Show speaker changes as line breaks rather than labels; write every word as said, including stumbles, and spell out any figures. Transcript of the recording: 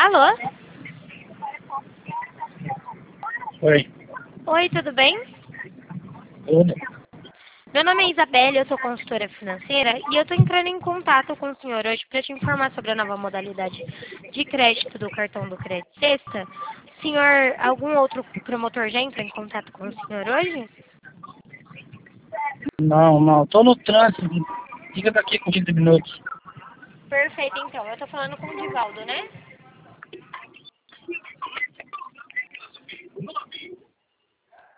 Alô?
Oi.
Oi, tudo bem?
Tudo.
Meu nome é Isabelle, eu sou consultora financeira e eu estou entrando em contato com o senhor hoje para te informar sobre a nova modalidade de crédito do cartão do Crédito Sexta. Senhor, algum outro promotor já entrou em contato com o senhor hoje?
Não, não. Tô no trânsito. Fica daqui com quinze minutos.
Perfeito, então. Eu estou falando com o Divaldo, né?